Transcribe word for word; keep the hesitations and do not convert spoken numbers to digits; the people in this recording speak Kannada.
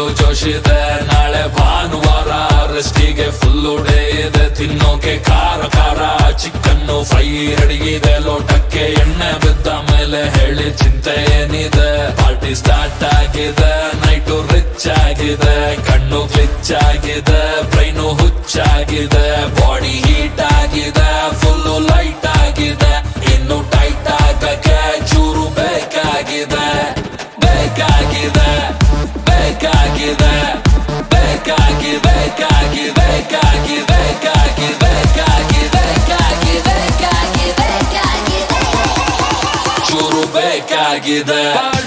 ಜೋಶ್ ಇದೆ. ನಾಳೆ ಭಾನುವಾರ ರೆಸ್ಟಿಗೆ ಫುಲ್ಲು ಡೇ ಇದೆ. ತಿನ್ನೋಕೆ ಖಾರ ಖಾರ ಚಿಕನ್ನು ಫ್ರೈ ರೆಡಿ ಇದೆ. ಲೋಟಕ್ಕೆ ಎಣ್ಣೆ ಬಿದ್ದ ಮೇಲೆ ಹೇಳಿ ಚಿಂತೆ ಏನಿದೆ. ಪಾರ್ಟಿ ಸ್ಟಾರ್ಟ್ ಆಗಿದೆ, ನೈಟು ರಿಚ್ ಆಗಿದೆ. ಕಣ್ಣು ಗ್ಲಿಚ್ ಆಗಿದೆ, ಬ್ರೈನು ಹುಚ್ಚಾಗಿದೆ. ಬಾಡಿ ಹೀಟ್ ಆಗಿದೆ, ಫುಲ್ಲು ಲೈಟ್ ಆಗಿದೆ. ಇನ್ನು ಟೈಟ್ ಆಗಕ್ಕೆ ಚೂರು ಬೇಕಾಗಿದೆ ಬೇಕಾಗಿದೆ ಬೇಕಾಗಿದೆ ಬೇಕಾಗಿ ಬೇಕಾಗಿ ಬೇಕಾಗಿ ಬೇಕಾಗಿ ಬೇಕಾಗಿ ಬೇಕಾಗಿ ಬೇಕಾಗಿ ಬೇಕಾಗಿ ಚೂರು ಬೇಕಾಗಿದೆ.